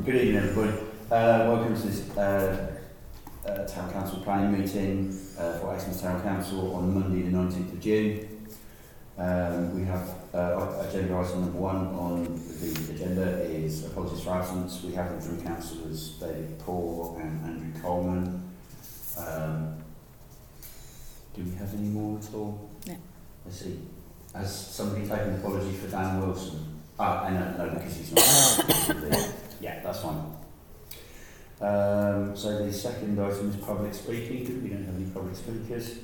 Good evening, everybody. Welcome to this Town Council planning meeting for Exmouth Town Council on Monday the 19th of June. We have agenda item number 1 on the agenda is apologies for absence. We have them from councillors David Poor and Andrew Coleman. Do we have any more at all? No. Let's see. Has somebody taken an apology for Dan Wilson? No, because he's not. Yeah, that's fine. So the second item is public speaking. We don't have any public speakers.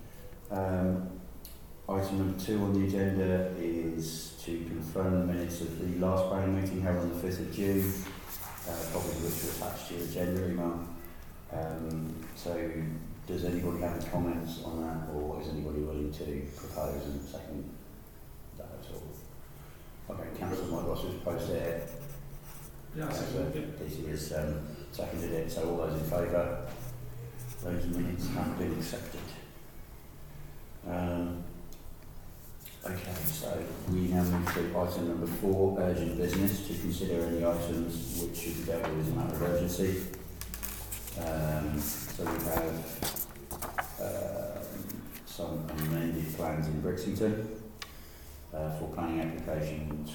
Item number 2 on the agenda is to confirm the minutes of the last planning meeting held on the 5th of June, copies of which are attached to your agenda email. So does anybody have any comments on that, or is anybody willing to propose and second that at all? Okay, Councillor Mike Ross has proposed it. Yeah, DC has seconded it, so all those in favour, those minutes have been accepted. Okay, so we now move to item number 4, urgent business, to consider any items which should be dealt with as a matter of urgency. So we have some amended plans in Brixington. For planning application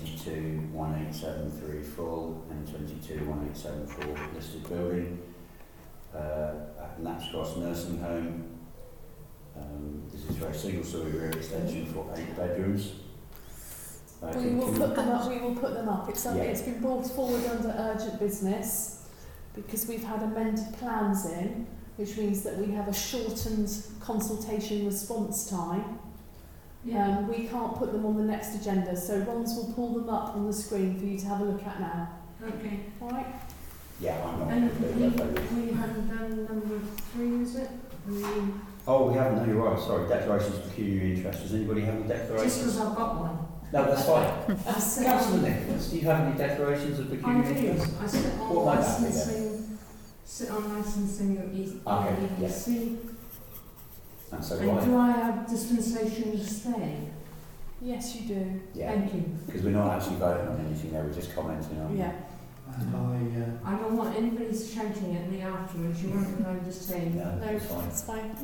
221873 full and 221874 listed building at Nats Cross Nursing Home. This is for a single story rear extension for 8 bedrooms. We will put them up. It's been brought forward under urgent business because we've had amended plans in, which means that we have a shortened consultation response time. We can't put them on the next agenda, so Rons will pull them up on the screen for you to have a look at now. Okay. All right? Yeah, I'm not. And we haven't done number 3, is it? Oh, we haven't. No, you're right. Sorry. Declarations of pecuniary interest. Does anybody have any declarations? Just because I've got one. No, that's fine. Councillor Nicholas, do you have any declarations of pecuniary interest? I sit on What might that be then? licensing of EPC. And so And do I have dispensation to stay? Yes, you do. yeah, Thank you. because we're not actually voting on anything there, we're just commenting on. Yeah. And I don't want anybody shouting at me afterwards. You won't know just saying. No, No, that's fine. it's fine.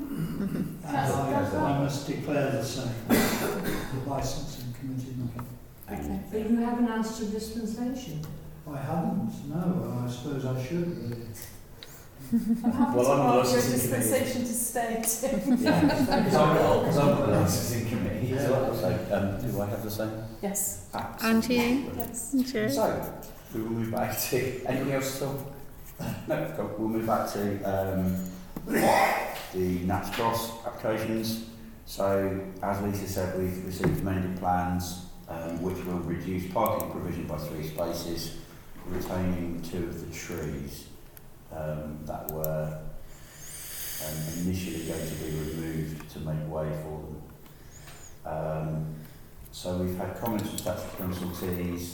I must declare the same. The licensing committee. Okay. But you haven't asked for dispensation. I haven't, no, I suppose I should really. I'm happy Well, to I'm on the ask your licensing dispensation to stay too. Yeah, because I'm on the licensing committee. So, do I have the same? Yes. And you? Yes. Sure. So, we will move back to anything else at all? No, cool. We'll move back to the Nats Cross applications. So, as Lisa said, we've received amended plans which will reduce parking provision by 3 spaces, retaining 2 of the trees that were initially going to be removed to make way for them. So we've had comments from statutory consultees.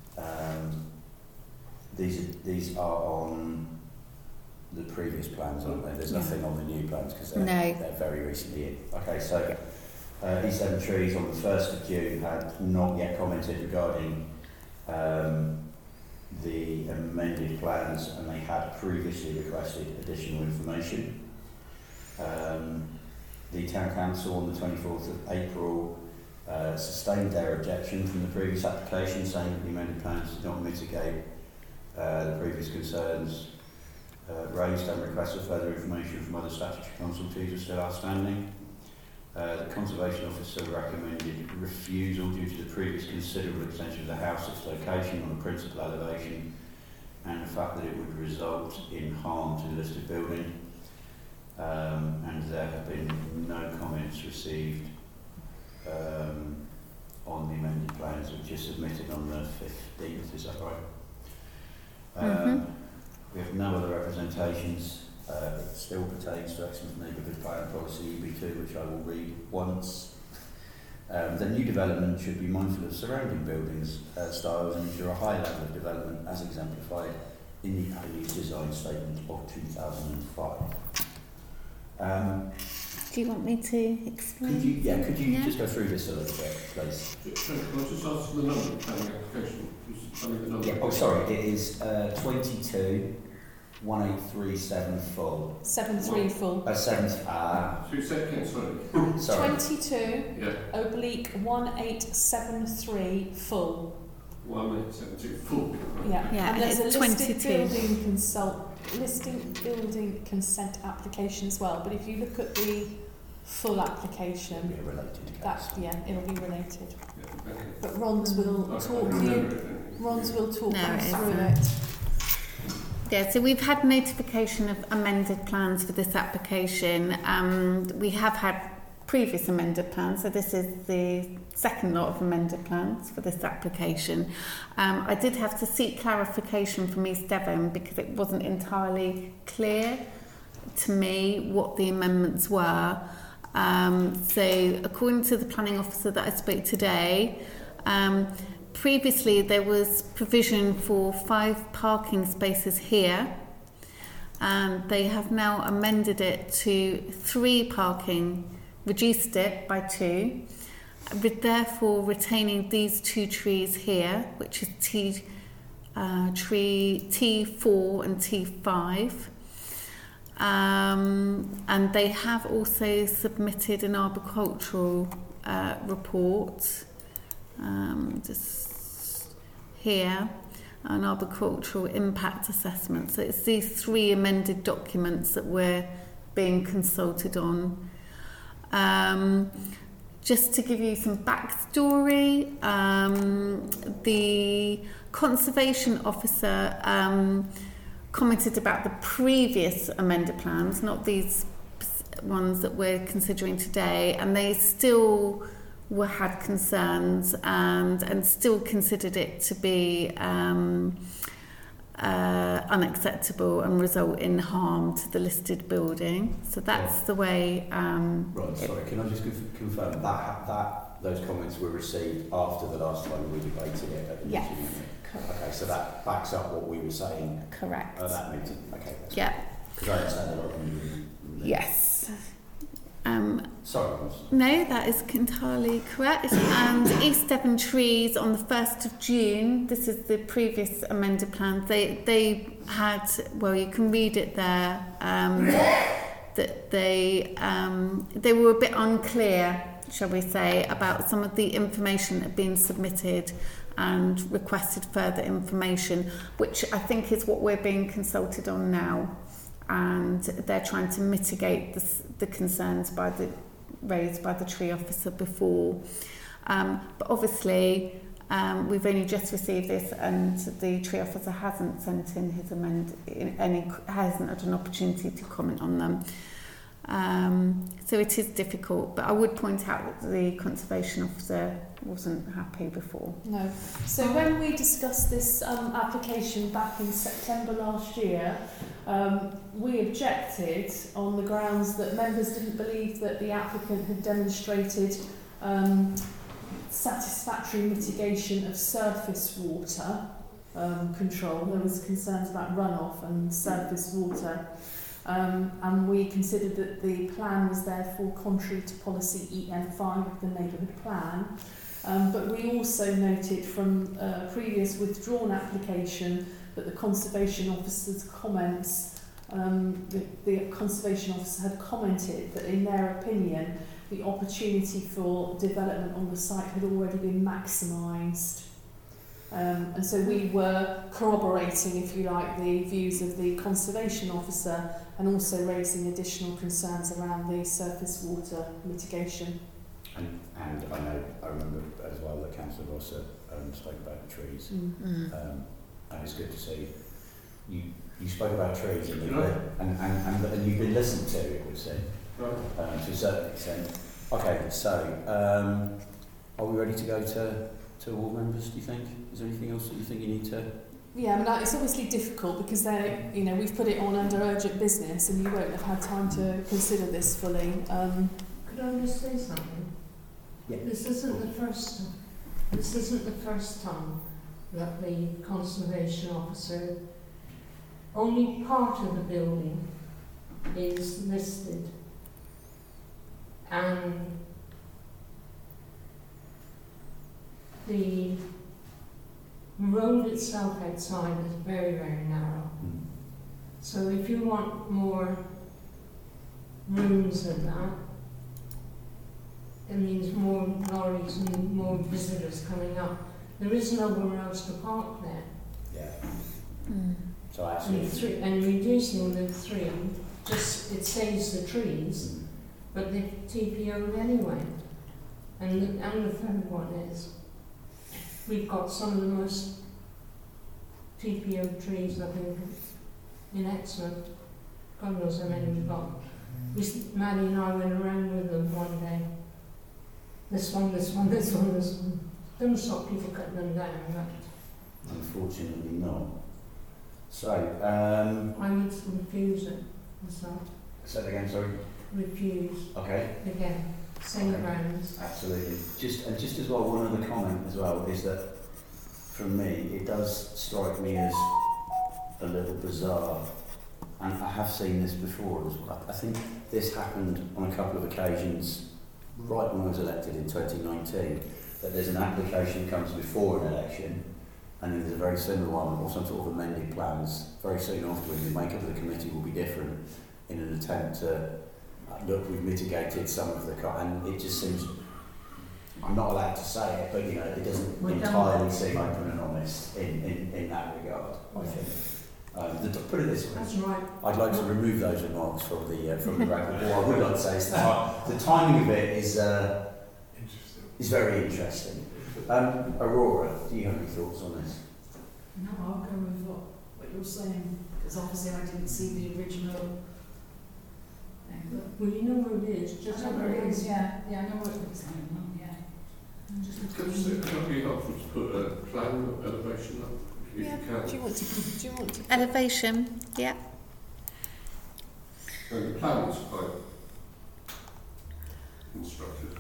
These are on the previous plans, aren't they? There's nothing on the new plans because they're very recently in. Okay, so these 7 trees on the 1st of June had not yet commented regarding the amended plans, and they had previously requested additional information. The Town Council on the 24th of April sustained their objection from the previous application, saying that the amended plans did not mitigate the previous concerns raised, and requests for further information from other statutory consultees are still outstanding. The Conservation Officer recommended refusal due to the previous considerable extension of the house, its location on the principal elevation, and the fact that it would result in harm to the listed building. And there have been no comments received on the amended plans, which are submitted on the 15th, is that right? We have no other representations. It still pertains to Exmouth Neighbourhood Plan Policy EB2, which I will read once. The new development should be mindful of surrounding buildings, styles, and ensure a high level of development as exemplified in the Alley's Design Statement of 2005. Do you want me to explain? Could you just go through this a little bit, please? Can I just ask the number of planning application? Just tell me the number. Yeah. Oh, sorry. It is 22 1837 full. 73 full. 7. 2 seconds, sorry. Sorry. 22 oblique 1873 full. 1872 full. Yeah. Yeah, And there's it's a listed 22. listing building consent application as well. But if you look at the full application, It'll be a related case. it'll be related. Yeah, okay. But Ron's will talk No, you it through isn't. it. Yeah, so we've had notification of amended plans for this application. We have had previous amended plans, so this is the second lot of amended plans for this application. I did have to seek clarification from East Devon because it wasn't entirely clear to me what the amendments were. So according to the planning officer that I spoke today, previously there was provision for 5 parking spaces here, and they have now amended it to 3 parking, reduced it by 2, with therefore retaining these 2 trees here, which is tree T4 and T5. And they have also submitted an arboricultural report, just here, an arboricultural impact assessment. So it's these 3 amended documents that we're being consulted on. Just to give you some backstory, the conservation officer commented about the previous amended plans, not these ones that we're considering today, and they still had concerns and still considered it to be unacceptable and result in harm to the listed building. So that's the way. Right. Sorry. Can I just confirm that those comments were received after the last time we debated it at the Yes. meeting? Correct. Okay. So that backs up what we were saying Correct. at that meeting. Okay. Yeah. Because I understand a lot of them. Yes. Sorry. No, that is entirely correct. And East Devon Trees on the 1st of June, this is the previous amended plan, they had, well, you can read it there, that they were a bit unclear, shall we say, about some of the information that had been submitted and requested further information, which I think is what we're being consulted on now. And they're trying to mitigate the concerns raised by the tree officer before. But obviously, we've only just received this, and the tree officer hasn't sent in his hasn't had an opportunity to comment on them. So it is difficult, but I would point out that the conservation officer wasn't happy before. No. So when we discussed this application back in September last year, we objected on the grounds that members didn't believe that the applicant had demonstrated satisfactory mitigation of surface water control. There was concerns about runoff and surface water. And we considered that the plan was therefore contrary to policy EN5 of the neighbourhood plan. But we also noted from a previous withdrawn application that the conservation officer's comments, the conservation officer had commented that in their opinion the opportunity for development on the site had already been maximised. And so we were corroborating, if you like, the views of the conservation officer and also raising additional concerns around the surface water mitigation. And I remember as well that Councillor Ross spoke about the trees. And it's good to see you spoke about trees and you've been listened to, it would seem, to a certain extent. Okay, so are we ready to go to all members, do you think? Is there anything else that you think you need to? Yeah, I mean, it's obviously difficult because we've put it on under urgent business and you won't have had time to consider this fully. Could I just say something? Yeah. This isn't the first time that the conservation officer, only part of the building is listed and the road itself outside is very, very narrow. Mm. So if you want more rooms than that, it means more lorries and more visitors coming up. There is nowhere else to park there. Yeah. Mm. So actually, And reducing the 3, just it saves the trees, mm, but they've TPO'd anyway. And the third one is, we've got some of the most TPO'd trees up in Exmouth. God knows how many we've got. Maddie and I went around with them one day. This one, this one, this one, this one. Doesn't stop people cutting them down, but unfortunately not. So, I would refuse it myself. say that again, sorry. Refuse. Okay. Again, same Okay. grounds. Absolutely. Just as well, one other comment as well is that, from me, it does strike me as a little bizarre, and I have seen this before as well. I think this happened on a couple of occasions right when I was elected in 2019, that there's an application that comes before an election, and then there's a very similar one, or some sort of amended plans very soon afterwards. The makeup of the committee will be different in an attempt to look, we've mitigated some of the and it just seems, I'm not allowed to say it, but you know, it doesn't entirely seem open and honest in that regard, I think. Put it this way, That's right. I'd like to remove those remarks from the record. What I would like to say is the timing of it is very interesting. Aurora, do you have any thoughts on this? No, I'll go with what you're saying, because obviously I didn't see the original thing. Well, you know where it is, just I know over where it it is, is. yeah. Yeah, I know what it's going on, yeah. Just Could it be helpful to put a plan of elevation up, if Yeah. you can? Do you want to? Elevation, yeah. And the plan is quite instructive.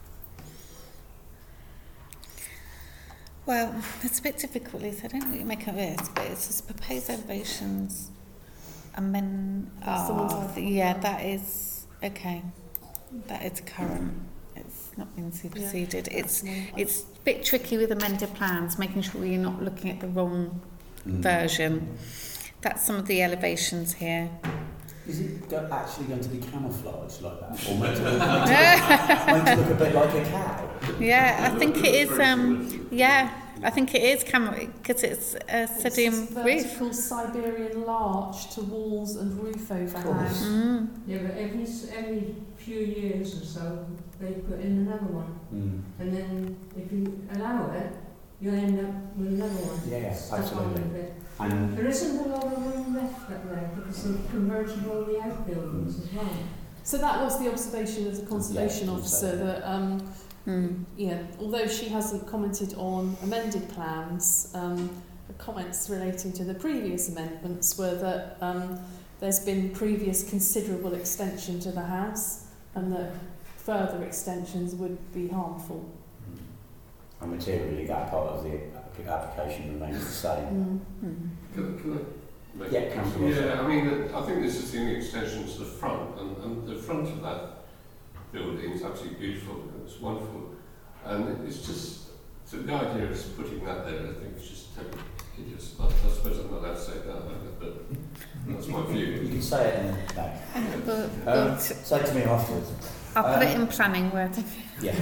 Well, it's a bit difficult, Lisa. I don't know what you make of this, but it says proposed elevations and then... yeah, that is... Okay. That is current. It's not been superseded. Yeah, it's a bit tricky with amended plans, making sure you're not looking at the wrong version. That's some of the elevations here. Is it actually going to be camouflaged like that? Or meant to look a bit like a cow? Yeah, I think it is... yeah, I think it is because it's a sodium roof. Vertical Siberian larch to walls and roof overhang. Mm. Yeah, but every few years or so, they put in another one. And then if you allow it, you'll end up with another one. Yeah, Stuck on absolutely. a bit. And There isn't a lot of room left up there because they've converted all the outbuildings as well. So that was the observation as a conservation Yeah, officer that yeah, although she hasn't commented on amended plans, the comments relating to the previous amendments were that there's been previous considerable extension to the house and that further extensions would be harmful. and materially that part of the application remains the same. Can I make Yeah, Councillor Wilson. Yeah, I mean, I think this is the only extension to the front, and the front of that building is absolutely beautiful. It's wonderful, and it's just so the idea of putting that there, I think, is just totally hideous. I suppose I'm not allowed to say that, but that's my You view. can say it in back. But Say it to me afterwards. I'll put it in planning wording. Yeah.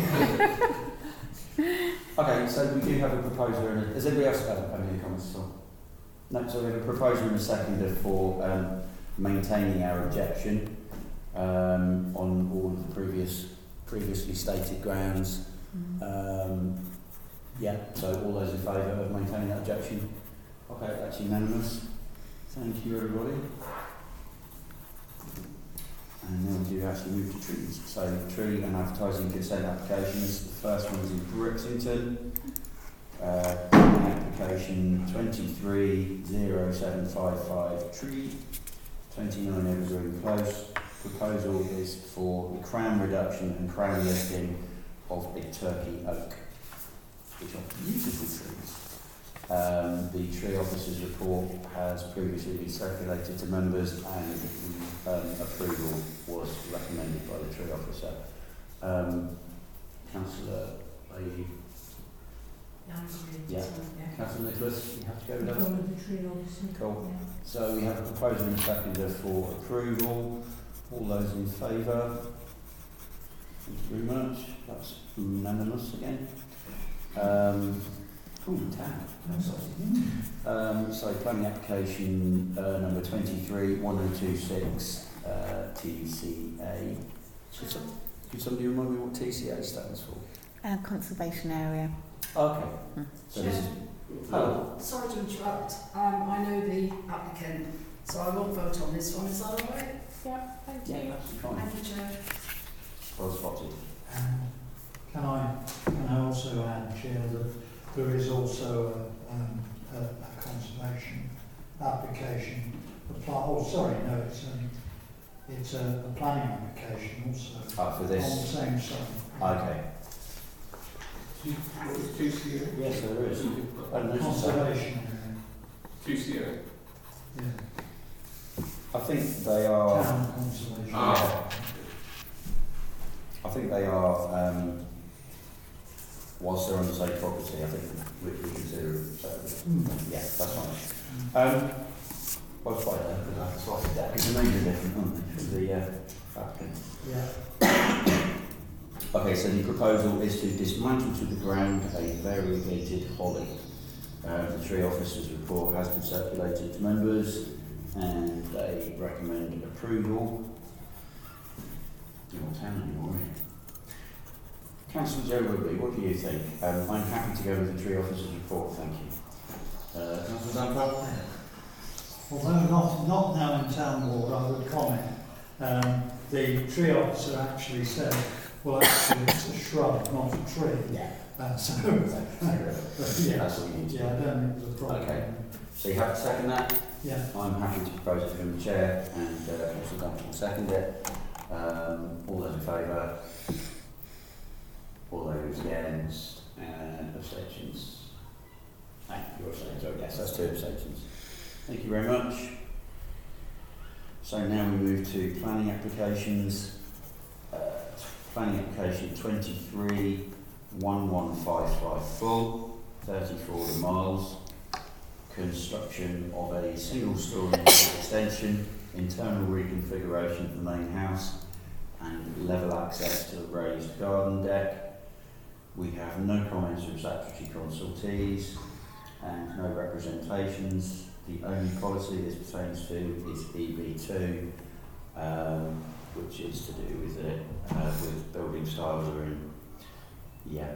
Okay, so we do have a proposer and does anybody else have any comments at all? No, so we have a proposer and a seconder for maintaining our objection on all of the previously stated grounds. Yeah, so all those in favour of maintaining that objection? Okay, that's unanimous. Thank you, everybody. And now we do actually move to trees. So tree and advertising consent applications. The first one is in Brixington. Application 230755 tree, 29 Evergreen Close. Proposal is for the crown reduction and crown lifting of a turkey oak, which are beautiful trees. The tree officer's report has previously been circulated to members and approval was recommended by the tree officer. Councillor Bailey, Yeah, I agree. Yeah. Yeah. Councillor Nicholas, you have to go with that? Go with the tree, obviously. Cool. Yeah. So we have a proposal and seconder for approval. All those in favour? Thank you very much. That's unanimous again. So planning application number 231026 TCA. Could somebody remind me what TCA stands for? Conservation area. Okay. So this is. Oh. Sorry to interrupt. I know the applicant, so I won't vote on this one. Is that all right? Yeah, thank you. Yeah, that's fine. Thank you, Chair. Well spotted. Can I also add, Chair, that there is also a conservation application. It's a planning application also For on this. the same site. Okay. What is TCA? Yes, there is. Conservation area. TCA? Yeah. I think they are. Town conservation. I think they are. Whilst they're on the same property, I think we consider. Yeah, that's fine. Well, it's fine then, because I have to swap it down. Because the names are different, aren't they, for the applicant? Yeah. Okay, so the proposal is to dismantle to the ground a variegated holly. The tree officer's report has been circulated to members and they recommend approval. You're not town anymore, are you? Councillor Joe Woodley, what do you think? I'm happy to go with the tree officer's report, thank you. Councillor Dunbar? Although not now in town ward, I would comment. The tree officer actually said, well, actually it's a shrub, not a tree. Yeah. That's what Yeah, you need I don't think there's a problem. Okay. So you have to second that? Yeah. I'm happy to propose it from the chair and Councillor Dunbar will second it. All those in favour? All those against? And abstentions? You're abstaining, so yes, that's 2 abstentions. Thank you very much. So now we move to planning applications. Planning application 231155 full, 34 The Miles. Construction of a single-storey extension, internal reconfiguration of the main house, and level access to a raised garden deck. We have no comments from statutory consultees and no representations. The only policy this pertains to is EB2, which is to do with with building styles are in. Yeah.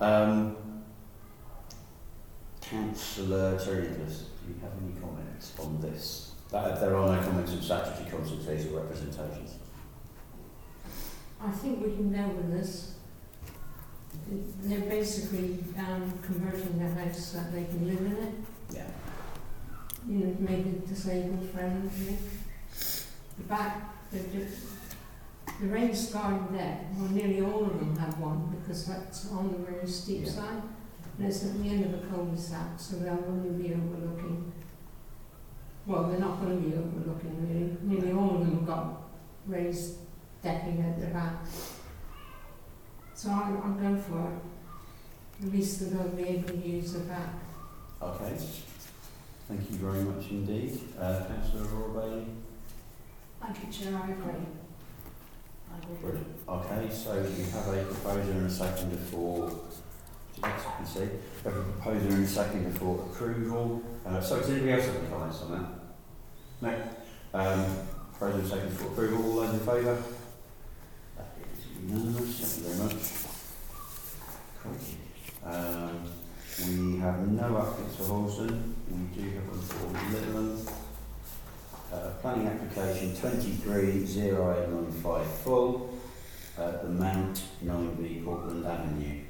Councillor Terry Nicholas, do you have any comments on this? There are no comments from statutory consultees or representations. I think we can go with this. They're basically converting the house so that they can live in it. Yeah. You know, make it disabled friendly. The back, the raised garden deck, well, nearly all of them have one because that's on the very steep side. And it's at the end of a cul-de-sac, so they'll only be overlooking. Well, they're not going to be overlooking really. Nearly all of them have got raised decking at their back. So I'm going for it. At least they'll be able to use the back. Okay. Thank you very much indeed. Councillor Aurora Bailey? Thank you, Chair. I agree. Brilliant. Okay, so we have a proposer and a seconder for, a proposer and a seconder for approval. So does anybody else have any comments on that? No? Proposer and seconder for approval. All those in favour? That is unanimous. Thank you very much. Crikey. We have no applicants for Halston. We do have one for Litherland. Planning application 230895 full. The Mount 9B Portland Avenue.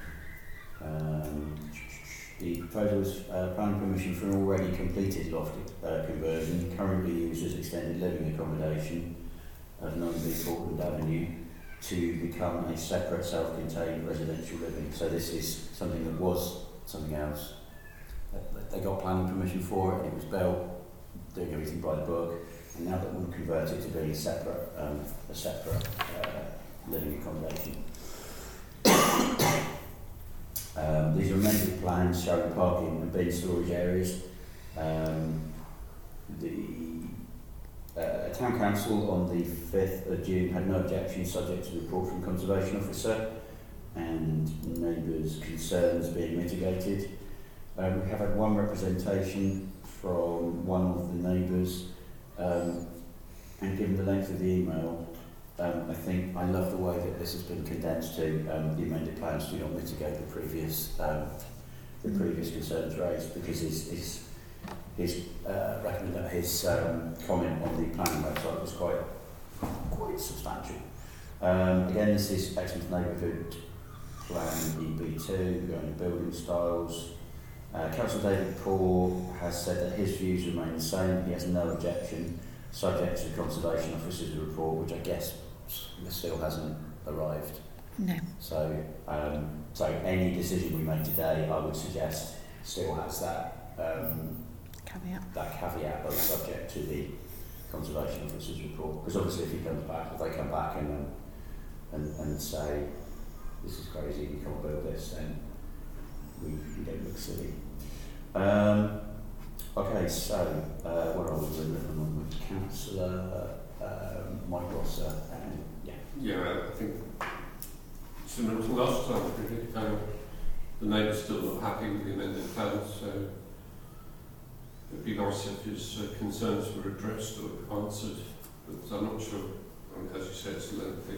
The proposal is planning permission for an already completed loft conversion, currently used as extended living accommodation of 9B Portland Avenue, to become a separate self-contained residential living. So this is something that was something else. They got planning permission for it and it was built, doing everything by the book, and now that we'll convert it to being a separate living accommodation. These are amended plans showing parking and bin storage areas. The Town Council on the 5th of June had no objection, subject to report from Conservation Officer and neighbours' concerns being mitigated. We have had one representation from one of the neighbours, and given the length of the email, I think I love the way that this has been condensed to the amended plans do not mitigate the previous concerns raised, because his comment on the planning website was quite substantial. Again, this is Exmouth Neighbourhood Plan EB2, regarding building styles. Councillor David Poore has said that his views remain the same. He has no objection, subject to the Conservation Officer's report, which I guess still hasn't arrived. No. So any decision we make today, I would suggest, still has that Caveat. that caveat, but subject to the Conservation Officer's report. Because obviously, if he comes back, if they come back and say this is crazy, we can't build this, then we don't look silly. Okay, so what are we doing with Councillor Mike Rosser and Yeah, I think similar to last time, really. The neighbour's still not happy with the amended plans, so it'd be nice if his concerns were addressed or answered, but I'm not sure. I mean, as you said, it's a lengthy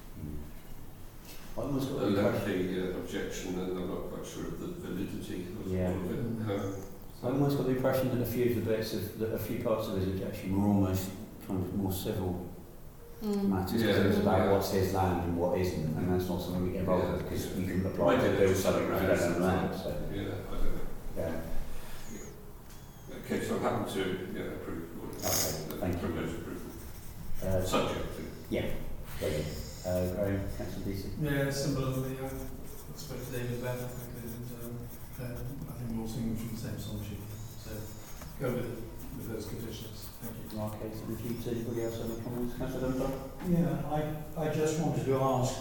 objection, and I'm not quite sure of the validity of all of it. I almost got the impression that a few parts of his objection were almost kind of more civil matters, because it was about what's his land and what isn't, and that's not something we get involved with, because you can apply to build something if you don't own land. So. Yeah, I don't know. Okay, so I'm happy to approve. Okay, thank you. Propose approval. Subject to. Yeah. Graham, Councillor Deasy. Yeah, similarly, I spoke to David about it, and I think we're all singing from the same song sheet. So go with those conditions. Thank you. Okay, so would you, anybody else have any comments? Councillor Dunbar? Yeah, I just wanted to ask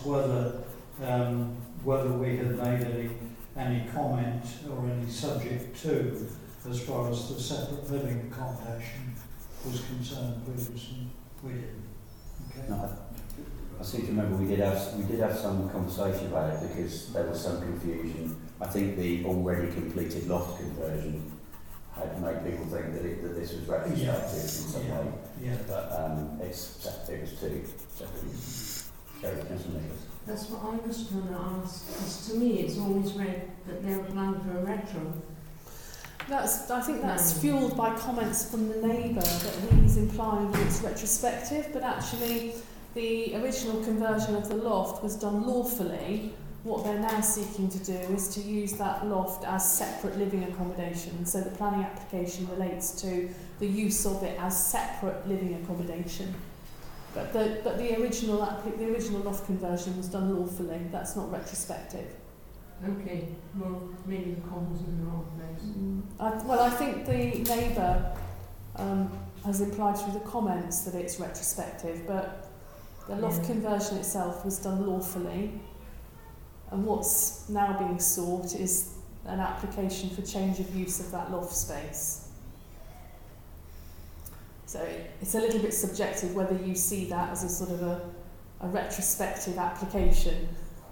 whether we had made any comment or any subject to, as far as the separate living accommodation was concerned previously. We didn't. Okay. No, I seem to remember we did have some conversation about it, because there was some confusion. I think the already completed loft conversion had made people think that this was retrospective in some way. Yeah. But it was too separate. Councillor Nicholas. That's what I was going to ask, because to me it's always read that they're applying for a retro. I think that's fuelled by comments from the neighbour that he's implying that it's retrospective, but actually the original conversion of the loft was done lawfully. What they're now seeking to do is to use that loft as separate living accommodation. So the planning application relates to the use of it as separate living accommodation. But the original loft conversion was done lawfully. That's not retrospective. Okay, well, maybe the commas in the wrong place. I think the neighbour has implied through the comments that it's retrospective, but the loft conversion itself was done lawfully, and what's now being sought is an application for change of use of that loft space. So it's a little bit subjective whether you see that as a sort of a retrospective application.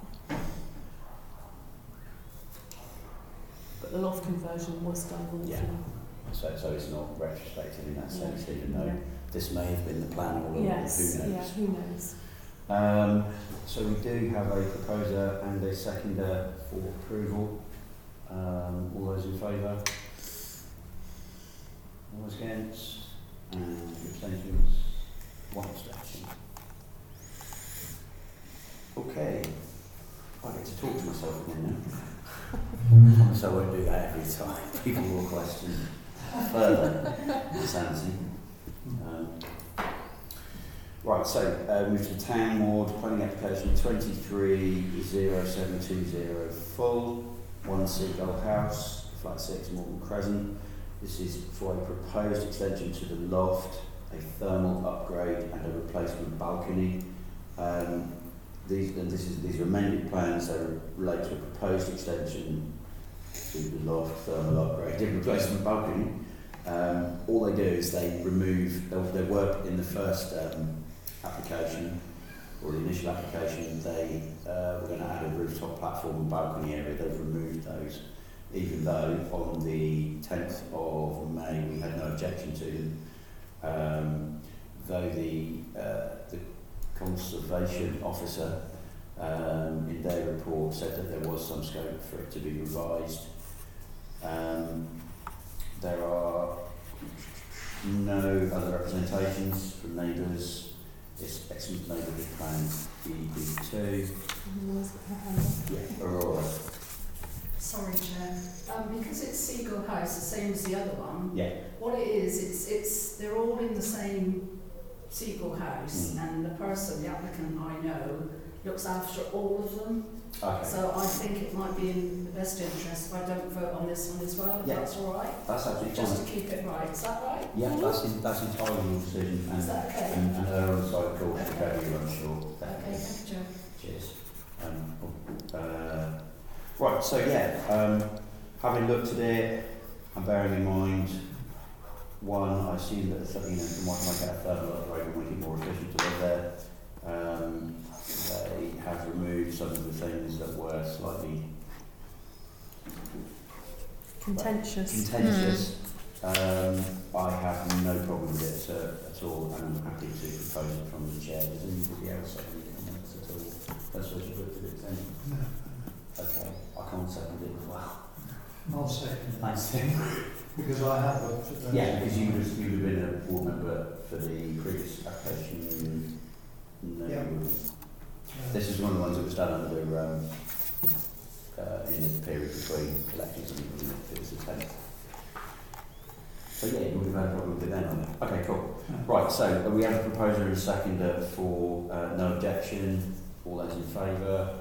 But the loft conversion was done lawfully. Yeah. So it's not retrospective in that sense, even though this may have been the plan all along. Yes, who knows? yeah, who knows. So we do have a proposer and a seconder for approval. All those in favour? All those against? And abstentions? One abstention. Okay. I get to talk to myself again now. So I won't do that every time. People will question further insanity. Right, so move to Town Ward, planning application 230720 full, 1 Seagull House, flat 6, Morton Crescent. This is for a proposed extension to the loft, a thermal upgrade and a replacement balcony. these are amended plans that relate to a proposed extension to the loft, thermal upgrade, replacement balcony. All they do is they remove, they work in the first application, or the initial application, they were going to add a rooftop platform and balcony area. They've removed those, even though on the 10th of May we had no objection to them. Though the conservation officer in their report said that there was some scope for it to be revised. There are no other representations from neighbours. It's excellent neighbourhood plan EB2. Yeah, Aurora. Sorry, Chair. Because it's Seagull House, the same as the other one. Yeah. What it is, it's they're all in the same Seagull House, and the person, the applicant I know, looks after all of them. Okay. So I think it might be in the best interest if I don't vote on this one as well, if that's all right. That's absolutely Just fine. to keep it right. Is that right? Yeah, that's entirely your decision. Is that okay? And her on side call to go, you're unsure. Okay, thank you, Joe. Cheers. Right, so yeah, having looked at it and bearing in mind, one, I assume that you know, you might make it a thermal upgrade and make it more efficient to live there. They have removed some of the things that were slightly contentious. I have no problem with it at all, and I'm happy to propose it from the chair. Does anybody else have any comments at all? That's what you've looked at it, then? No. Okay, I can't second it as well. I'll second it. Thanks. Because I have looked at those. Yeah, because you would have been a board member for the previous application. No, Yeah. This is one of the ones that was done under in the period between elections and it was the 10th. So yeah, you would have had a problem with it then, on it. Okay, cool. Right, so we have a proposer and a seconder for no objection. All those in favour?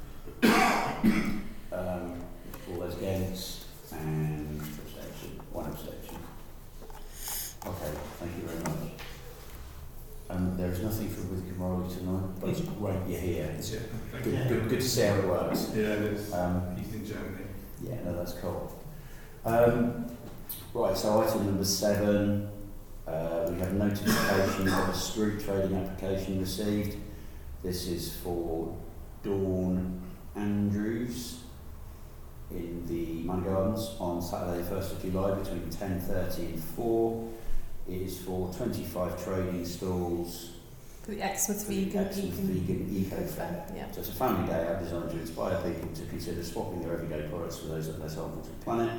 All those against? And abstention. One abstention. Okay, thank you very much. There's nothing for Withcombe Morley tonight, but it's great you're here. It's good to see how it works. Yeah, it is. He's in Germany. Yeah, no, that's cool. Right, so item number 7, we have notification of a street trading application received. This is for Dawn Andrews in the Money Gardens on Saturday 1st of July between 10:30 and 4. It is for 25 trading stalls. The Exmouth for Vegan Eco Fair. Yeah. So it's a family day out designed to inspire people to consider swapping their everyday products for those that are less harmful to the planet.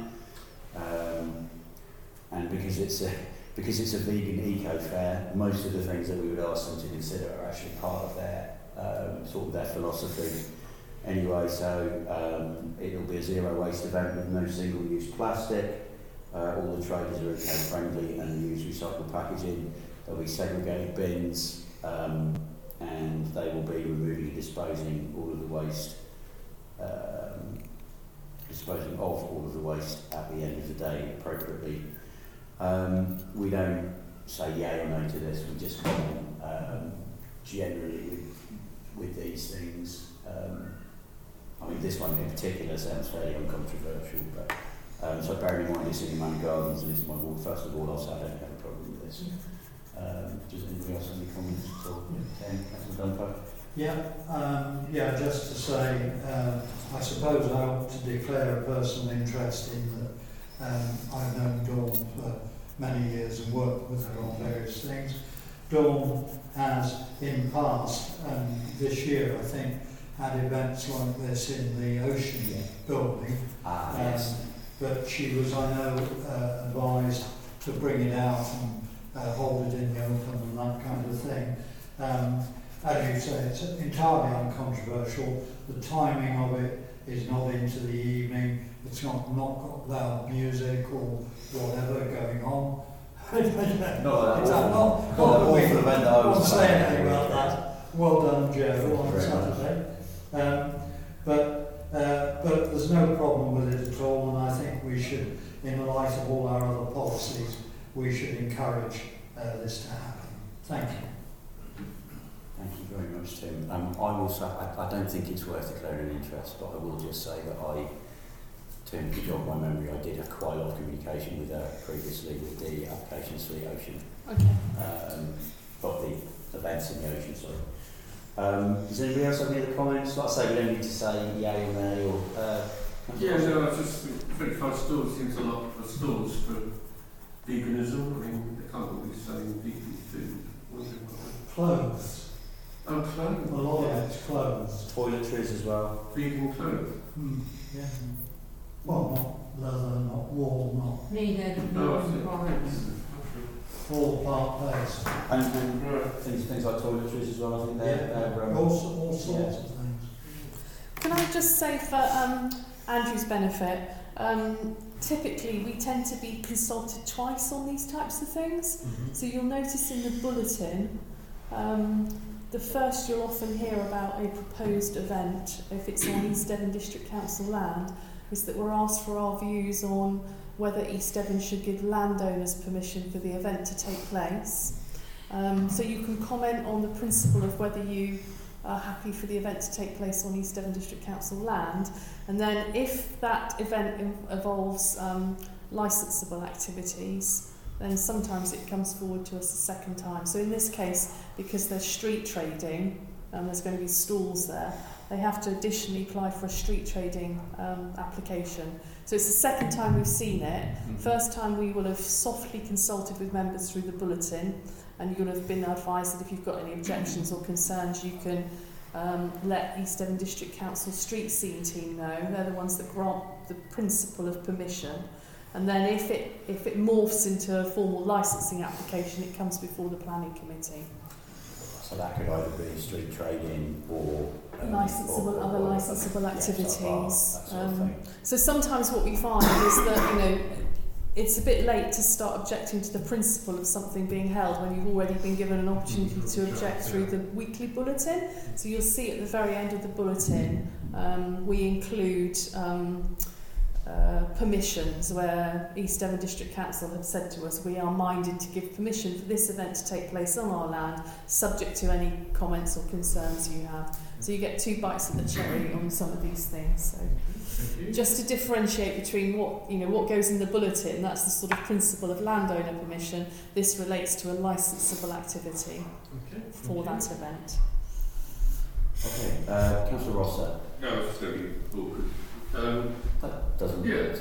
And because it's a vegan eco fair, most of the things that we would ask them to consider are actually part of their sort of their philosophy. Anyway, so it'll be a zero waste event with no single-use plastic. All the traders are eco-friendly and use recycled packaging. There'll be segregated bins, and they will be removing and disposing all of the waste, disposing of all of the waste at the end of the day appropriately. We don't say yay or no to this. We just comment generally with these things. I mean, this one in particular sounds fairly uncontroversial, but. So bearing in mind it's in the Money Gardens and it's my ward, first of all, also I don't have a problem with this. Does anybody else have any comments at all? Ken, Councillor Dunbar? Yeah, just to say, I suppose I ought to declare a personal interest in that. I've known Dawn for many years and worked with her on various things. Dawn has in the past, and this year I think, had events like this in the Ocean building. Yes. But she was, I know, advised to bring it out and hold it in the open and that kind of thing. As you say, it's entirely uncontroversial. The timing of it is not into the evening. It's not got loud music or whatever going on. Not awful event that I was not saying anything about that. Well done, Joe, on Saturday. But there's no problem with it at all, and I think we should, in light of all our other policies, we should encourage this to happen. Thank you. Thank you very much, Tim. I will say, I don't think it's worth declaring an interest, but I will just say that to jog my memory, I did have quite a lot of communication with her previously with the applications for the ocean. Okay. Of the events in the ocean, sorry. Does anybody else have any other comments? Like I say, we don't need to say yay or nay or... yeah, no, I just think 25 stores seems a lot for stores for veganism. I mean, they can't all be selling vegan food. Clothes. Oh, clothes. A lot of it's clothes. Toiletries as well. Vegan clothes. Yeah. Well, not leather, not wool, Neither the Oh, I vegan see. products. not all part based. And Right. things like toiletries as well, I think they're All sorts of things. Can I just say for Andrew's benefit, typically we tend to be consulted twice on these types of things. So you'll notice in the bulletin, the first you'll often hear about a proposed event, if it's on East Devon District Council land, is that we're asked for our views on whether East Devon should give landowners permission for the event to take place. So you can comment on the principle of whether you are happy for the event to take place on East Devon District Council land, and then if that event involves licensable activities, then sometimes it comes forward to us a second time. So in this case, because there's street trading and there's going to be stalls there, they have to additionally apply for a street trading application. So it's the second time we've seen it. First time we will have softly consulted with members through the bulletin, and you'll have been advised that if you've got any objections or concerns, you can let East Devon District Council street scene team know. They're the ones that grant the principle of permission. And then if it morphs into a formal licensing application, it comes before the planning committee. So that could either be street trading or licensable, other licensable activities. that sort of thing. So sometimes what we find is that, it's a bit late to start objecting to the principle of something being held when you've already been given an opportunity to object through the weekly bulletin. So you'll see at the very end of the bulletin, we include permissions where East Devon District Council have said to us we are minded to give permission for this event to take place on our land, subject to any comments or concerns you have. So you get 2 bites of the cherry on some of these things. So just to differentiate between what goes in the bulletin, that's the sort of principle of landowner permission. This relates to a licensable activity for that event. Okay, Councillor Rosser. No, it's going to be awkward. That doesn't Yeah.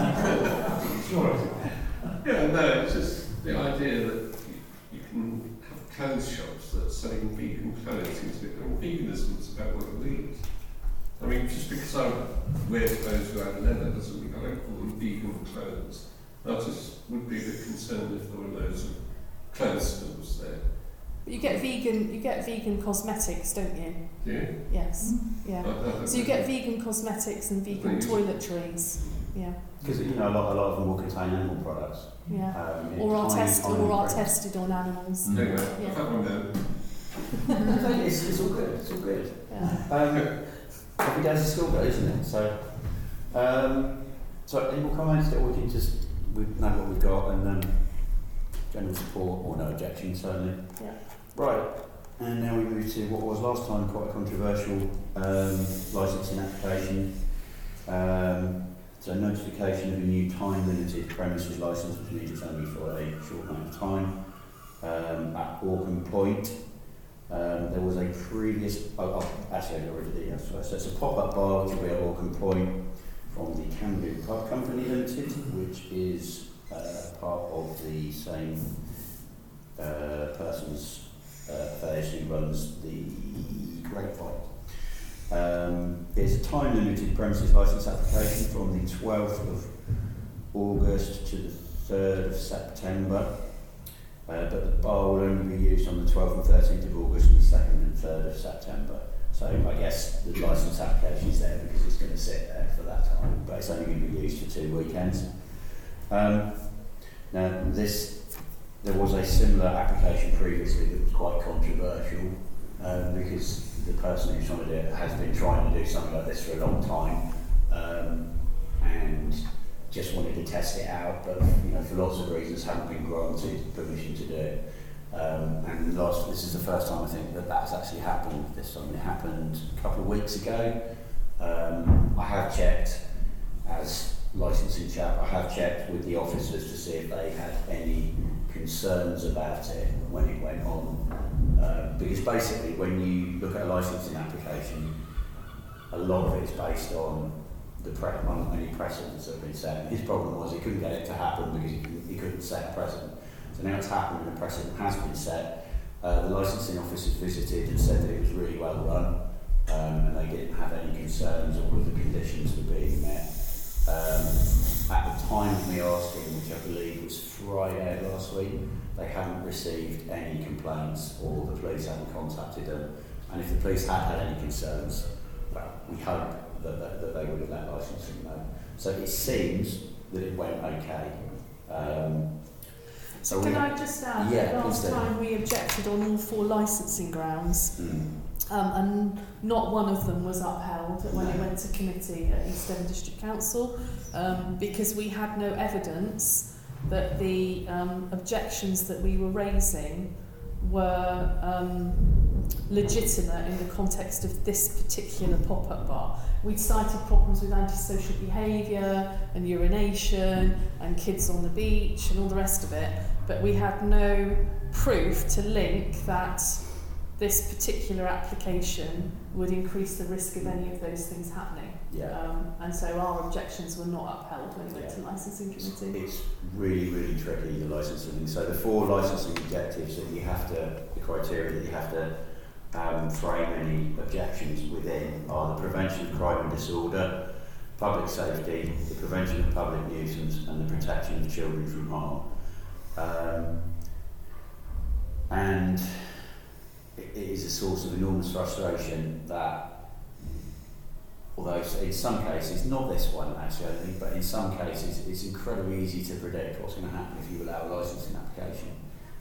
Yeah, no, it's just the idea that you can have clothes shops that selling vegan clothes. Veganism is about what it means. I mean, just because I wear clothes without leather doesn't mean I don't call them vegan clothes. I just would be a bit concerned if there were loads of clothes stores there. But you get vegan cosmetics, don't you? Yeah. Yes. Yeah. So you get vegan cosmetics and vegan toiletries. Yeah. Because a lot of them will contain animal products. Yeah. Or are tested on animals. Anyway, Yeah. I've had one down. It's all good. It's all good. Yeah. Every day's a school day, isn't it? So, any more comments that we can we know what we've got and general support or no objection, certainly. Yeah. Right, and now we move to what was last time quite a controversial licensing application. So notification of a new time-limited premises licence, which means it's only for a short amount of time, at Orkham Point. There was a previous, actually I already did that first. So it's a pop-up bar which will be at Orkham Point from the Camden Pub Company Limited, which is part of the same person's affairs who runs the Grapevine. It's a time-limited premises licence application from the 12th of August to the 3rd of September. But the bar will only be used on the 12th and 13th of August and the 2nd and 3rd of September. So I guess the licence application is there because it's going to sit there for that time, but it's only going to be used for 2 weekends. Now, there was a similar application previously that was quite controversial because the person who's trying to do it has been trying to do something like this for a long time and just wanted to test it out, but for lots of reasons haven't been granted permission to do it. And this is the first time I think that that's actually happened this time. It happened a couple of weeks ago. I have checked, as licensing chap, I have checked with the officers to see if they had any concerns about it when it went on. Because basically when you look at a licensing application, a lot of it is based on on any precedents that have been set. And his problem was he couldn't get it to happen because he couldn't set a precedent. So now it's happened and the precedent has been set. The licensing officers visited and said that it was really well run, and they didn't have any concerns. All of the conditions were being met. At the time of me asking, which I believe was Friday of last week, they hadn't received any complaints or the police hadn't contacted them. And if the police had any concerns, well, we hope that they would have let licensing know. So it seems that it went okay. So can I just add, last time we objected on all 4 licensing grounds, and not one of them was upheld when it went to committee at East Devon District Council, because we had no evidence that the objections that we were raising were legitimate in the context of this particular pop-up bar. We'd cited problems with antisocial behaviour and urination and kids on the beach and all the rest of it, but we had no proof to link that this particular application would increase the risk of any of those things happening. And so our objections were not upheld when it went to licensing committee. It's really, really tricky, the licensing. So the 4 licensing objectives that you have to, the criteria that you have to frame any objections within are the prevention of crime and disorder, public safety, the prevention of public nuisance, and the protection of children from harm. And it is a source of enormous frustration that, although in some cases, not this one actually, I think, but in some cases it's incredibly easy to predict what's going to happen if you allow a licensing application.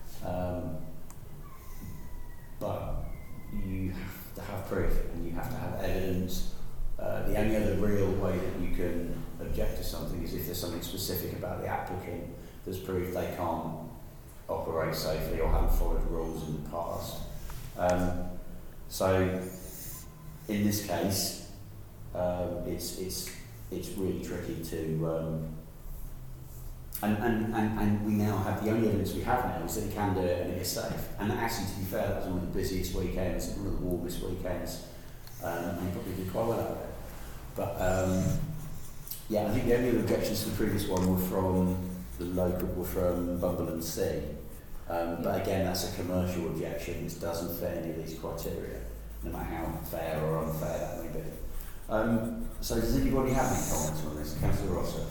But you have to have proof and you have to have evidence. The only other real way that you can object to something is if there's something specific about the applicant that's proved they can't operate safely or haven't followed rules in the past. So in this case, it's really tricky to and we now have the only evidence we have now is that he can do it and it is safe. And actually, to be fair, that was one of the busiest weekends and one of the warmest weekends, and he probably did quite well out of it. But I think the only other objections to the previous one were from Bumble and Sea. But again, that's a commercial objection which doesn't fit any of these criteria, no matter how fair or unfair that may be. So does anybody have any comments on this? Councillor Rosser?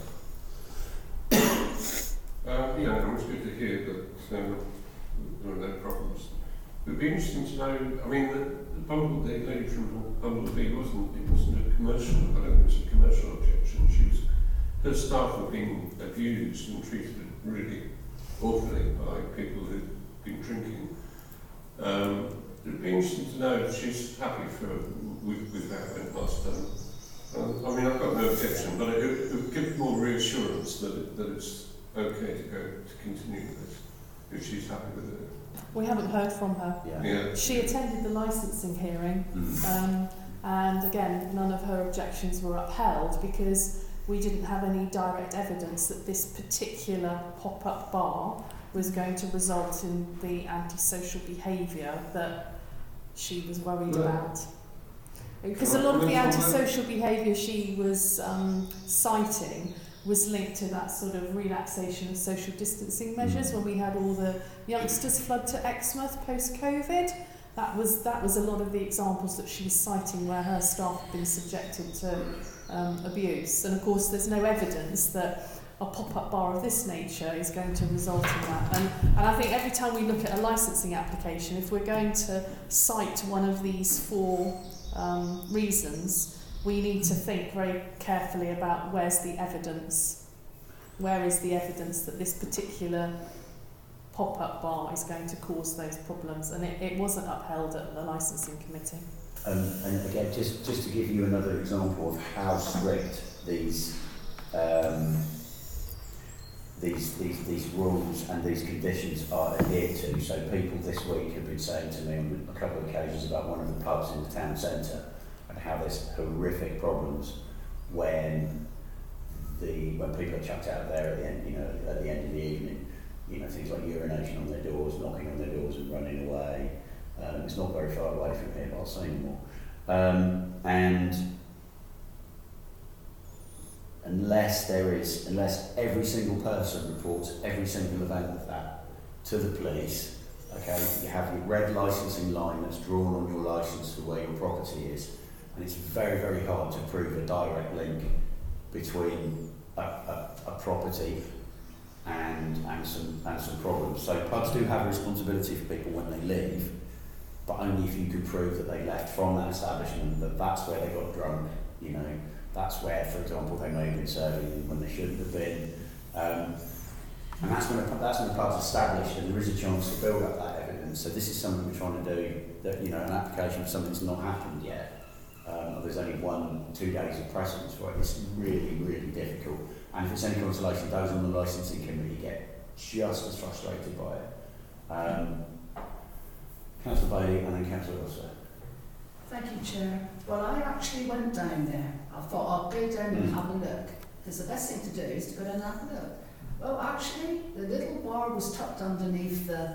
It's good to hear that there are no problems. It would be interesting to know, I mean, the lady from Bumblebee wasn't a commercial, I don't think it was a commercial objection. Her staff were being abused and treated really awfully by people who'd been drinking. It would be interesting to know if she's happy with that when past done. I mean, I've got no objection, but it would give more reassurance that it's okay to continue this if she's happy with it. We haven't heard from her. Yeah. She attended the licensing hearing, and again, none of her objections were upheld because we didn't have any direct evidence that this particular pop-up bar was going to result in the antisocial behaviour that she was worried about. Because a lot of the antisocial behaviour she was citing was linked to that sort of relaxation of social distancing measures when we had all the youngsters flood to Exmouth post-COVID. That was a lot of the examples that she was citing where her staff had been subjected to abuse. And of course there's no evidence that a pop-up bar of this nature is going to result in that. And I think every time we look at a licensing application, if we're going to cite one of these 4 reasons, we need to think very carefully about where is the evidence that this particular pop-up bar is going to cause those problems, and it wasn't upheld at the licensing committee. And again, just to give you another example of how strict these these rules and these conditions are adhered to. So people this week have been saying to me on a couple of occasions about one of the pubs in the town centre and how there's horrific problems when people are chucked out of there at the end, at the end of the evening. Things like urination on their doors, knocking on their doors and running away. It's not very far away from here, but I'll say more. And unless every single person reports every single event of that to the police, okay, you have your red licensing line that's drawn on your licence to where your property is, and it's very, very hard to prove a direct link between a property and some problems. So pubs do have a responsibility for people when they leave, but only if you can prove that they left from that establishment, that's where they got drunk, that's where, for example, they may have been serving when they shouldn't have been. And that's when the pub's established and there is a chance to build up that evidence. So this is something we're trying to do, that an application for something that's not happened yet. There's only 1-2 days of precedence for it. It's really, really difficult. And if it's any consolation, those on the licensing committee get just as frustrated by it. Councillor Bailey and then Councillor Wilson. Thank you, Chair. Well, I actually went down there. I thought I'll go down and have a look, because the best thing to do is to go down and have a look. Well, actually, the little bar was tucked underneath the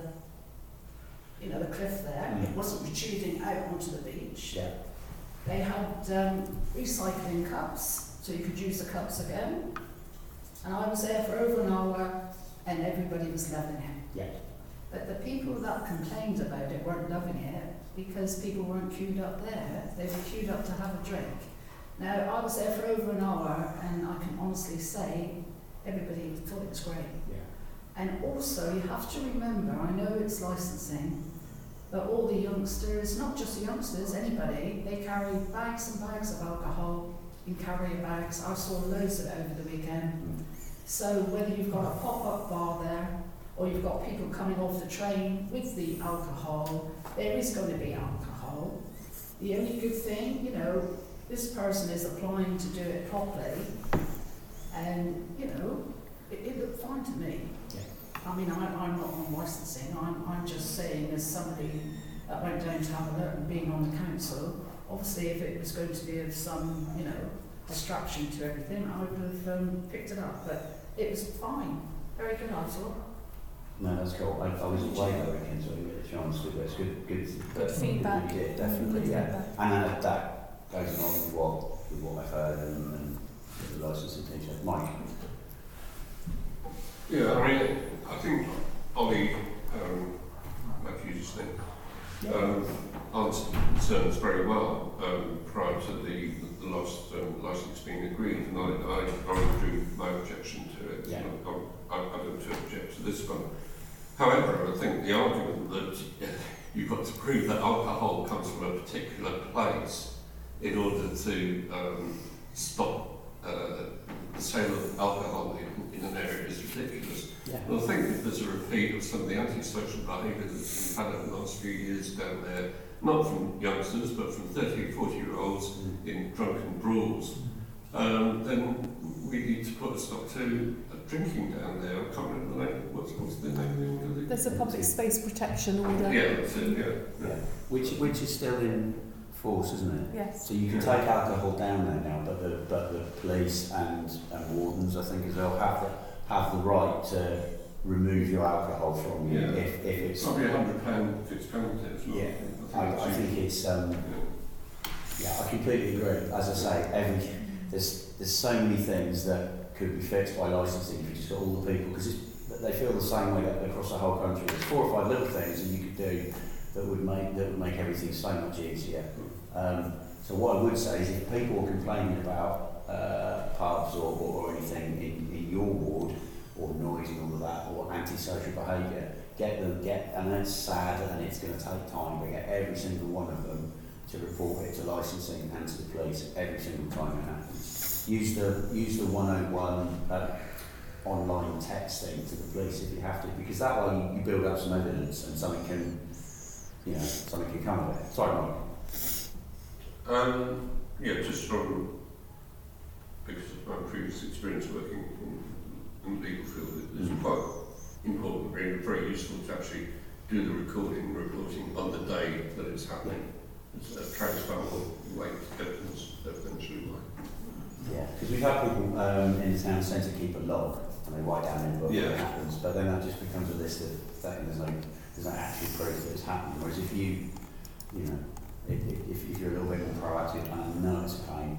cliff there. It wasn't retreating out onto the beach. Yeah. They had recycling cups, so you could use the cups again. And I was there for over an hour, and everybody was loving it. Yeah. But the people that complained about it weren't loving it because people weren't queued up there. They were queued up to have a drink. Now, I was there for over an hour, and I can honestly say everybody thought it was great. Yeah. And also, you have to remember, I know it's licensing, but all the youngsters, not just the youngsters, anybody, they carry bags and bags of alcohol in carrier bags. I saw loads of it over the weekend. So whether you've got a pop-up bar there, or you've got people coming off the train with the alcohol, there is going to be alcohol. The only good thing, this person is applying to do it properly, and, it looked fine to me. Yeah. I mean, I'm not on licensing, I'm just saying as somebody that went down to have a look and being on the council, obviously if it was going to be of some, distraction to everything, I would have picked it up, but it was fine. Very good, I thought. No, that's cool. I was away that weekend, so I didn't get a chance to, but it's good feedback. Yeah, definitely, Good yeah. feedback. And that goes along with what I've heard and the licensing teacher. Mike? Yeah, I think Ollie, Matthew's name, answered the concerns very well prior to the last licence being agreed, and I withdrew my objection to it. Yeah. I don't object to this one. However, I think the argument that you've got to prove that alcohol comes from a particular place in order to stop the sale of alcohol in an area is ridiculous. Yeah. And I think if there's a repeat of some of the antisocial behaviour that we've had over the last few years down there, not from youngsters, but from 30 or 40-year-olds in drunken brawls, then we need to put a stop to drinking down there. I can't remember the name. What's the name of the order? There's a public space protection order. Yeah, that's it, yeah. Which is still in force, isn't it? Yes. So you can take alcohol down there now, but the police and wardens, I think, as well have the right to remove your alcohol from you if it's probably £100 if it's penalty as well. Yeah, I think it's I completely agree. As I say, there's so many things that could be fixed by licensing if you just got all the people, because they feel the same way across the whole country. There's 4 or 5 little things that you could do that would make everything so much easier. So what I would say is, if people are complaining about pubs or anything in your ward, or noise and all of that, or antisocial behaviour, and it's sad and it's going to take time, but get every single one of them to report it to licensing and to the police every single time it happens. Use the 101 online texting to the police if you have to, because that way you build up some evidence and something can come of it. Sorry, Mike. Just from, because of my previous experience working in and legal field, it's quite important, very useful to actually do the recording and reporting on the day that it's happening. It's a transparent way to eventually like. Yeah, because we've had people in the town centre keep a log and they write down in the book what happens, but then that just becomes a list of things. There's no actual proof that it's happening. Whereas if if you're a little bit more proactive, and I know it's a pain.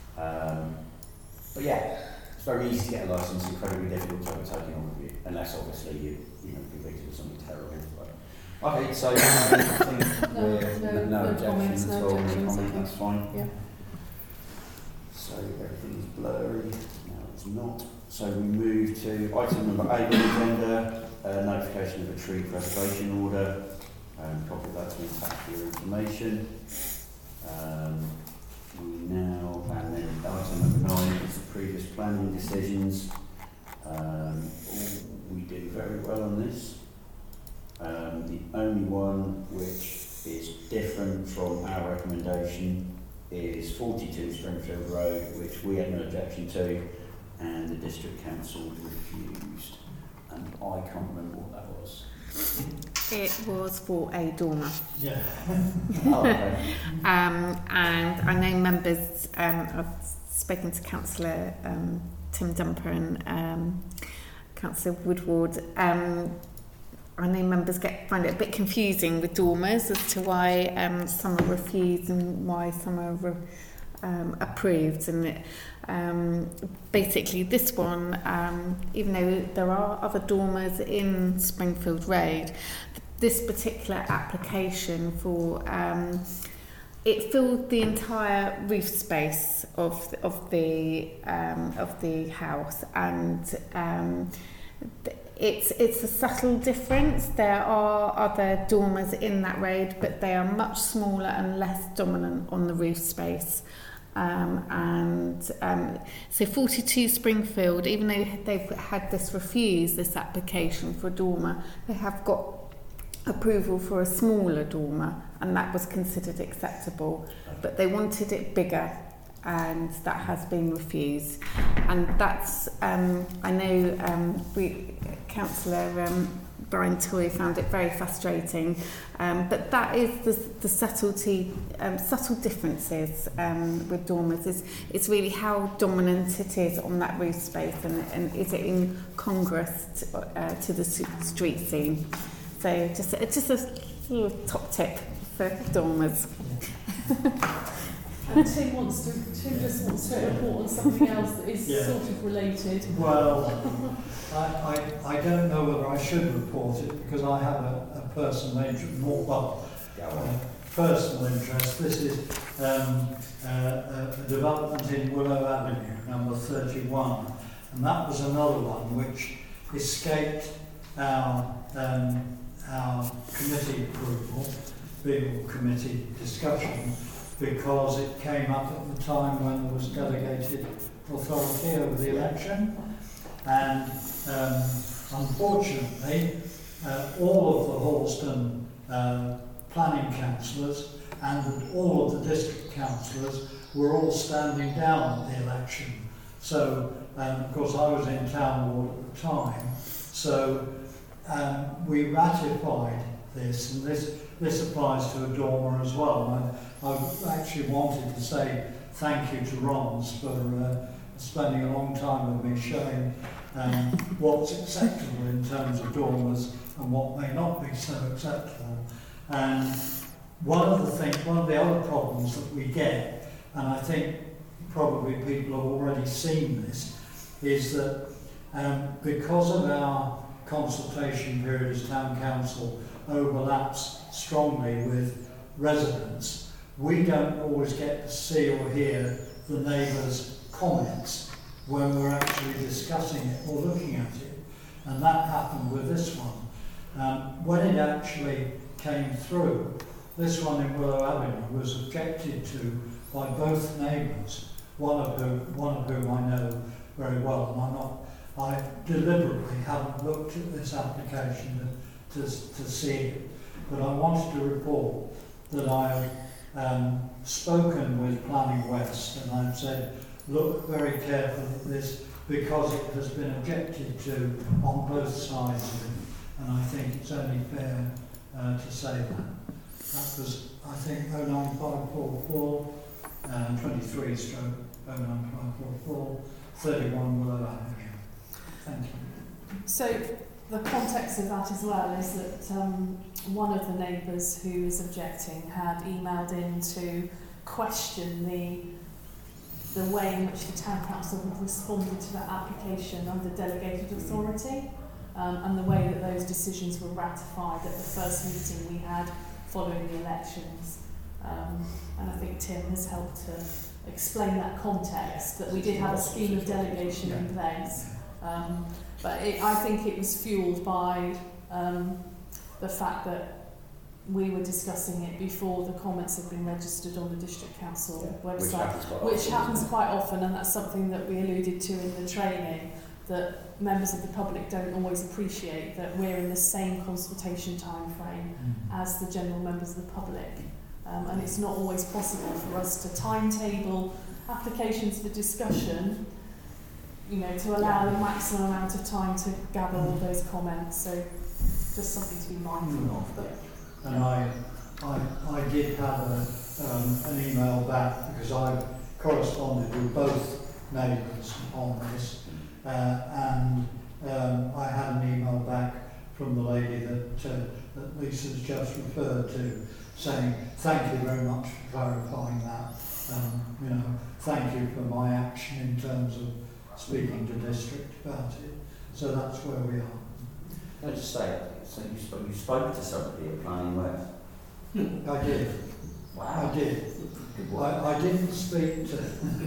But yeah, it's very easy to get a licence, incredibly difficult to have it taken off of you, unless obviously you're convicted of something terrible. But, okay, so I think no objections at all, no comment, that's fine. Yeah. So everything's blurry, now it's not. So we move to item number 8 on the agenda, notification of a tree preservation order. Copy of that's been attached for your information. And then item number 9 is the previous planning decisions. We do very well on this. The only one which is different from our recommendation is 42 Springfield Road, which we had no objection to, and the District Council refused. And I can't remember what that was. It was for a dormer. Yeah. Oh, okay. And I know members, I've spoken to Councillor Tim Dumper and Councillor Woodward. I know members find it a bit confusing with dormers as to why some are refused and why some are approved. And basically this one, even though there are other dormers in Springfield Road, this particular application for it filled the entire roof space of the house, and it's a subtle difference. There are other dormers in that road, but they are much smaller and less dominant on the roof space. So 42 Springfield, even though they've had this application for a dormer, they have got approval for a smaller dormer, and that was considered acceptable, but they wanted it bigger, and that has been refused. And that's I know Councillor Brian Toy found it very frustrating, but that is the subtle differences with dormers. It's really how dominant it is on that roof space, and is it incongruous to the street scene. So just a little top tip for dormers. And Tim just wants to report on something else that is sort of related. Well, I don't know whether I should report it because I have a personal interest. Personal interest. This is a development in Willow Avenue, number 31, and that was another one which escaped our committee approval, legal committee discussion, because it came up at the time when there was delegated authority over the election, and unfortunately all of the Hawston planning councillors and all of the district councillors were all standing down at the election. So of course I was in town ward at the time, so we ratified this, and this applies to a dormer as well. I actually wanted to say thank you to Ron's for spending a long time with me showing what's acceptable in terms of dormers and what may not be so acceptable. And one of the other problems that we get, and I think probably people have already seen this, is that because of our consultation period as town council overlaps strongly with residents, we don't always get to see or hear the neighbours' comments when we're actually discussing it or looking at it. And that happened with this one. When it actually came through, this one in Willow Avenue was objected to by both neighbours, one of whom I know very well, and I deliberately haven't looked at this application to see it, but I wanted to report that I've spoken with Planning West, and I've said, look very carefully at this because it has been objected to on both sides of it, and I think it's only fair to say that. That was, I think, 09544, 23/09544, 31 Willow Avenue. Thank you. So the context of that as well is that one of the neighbours who is objecting had emailed in to question the way in which the town council had responded to that application under delegated authority, and the way that those decisions were ratified at the first meeting we had following the elections. And I think Tim has helped to explain that context, that we did have a scheme of delegation in place. But I think it was fuelled by the fact that we were discussing it before the comments had been registered on the District Council website, which happens quite often, and that's something that we alluded to in the training, that members of the public don't always appreciate that we're in the same consultation time frame as the general members of the public. And it's not always possible for us to timetable applications for discussion, you know, to allow the maximum amount of time to gather all those comments. So just something to be mindful of. But and I did have an email back, because I corresponded with both neighbours on this, and I had an email back from the lady that Lisa's just referred to, saying thank you very much for clarifying that. You know, thank you for my action in terms of speaking to district about it. So that's where we are. Can I just say, so you spoke to somebody at Planning West? I did. Wow. I did. I didn't speak to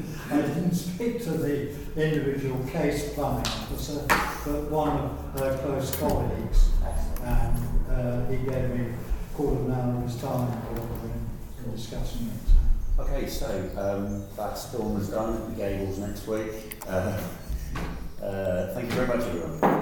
the individual case planning officer, but one of her close colleagues, and he gave me a quarter of an hour of his time in discussing it. Okay, so that storm is done at the Gables next week. Thank you very much, everyone.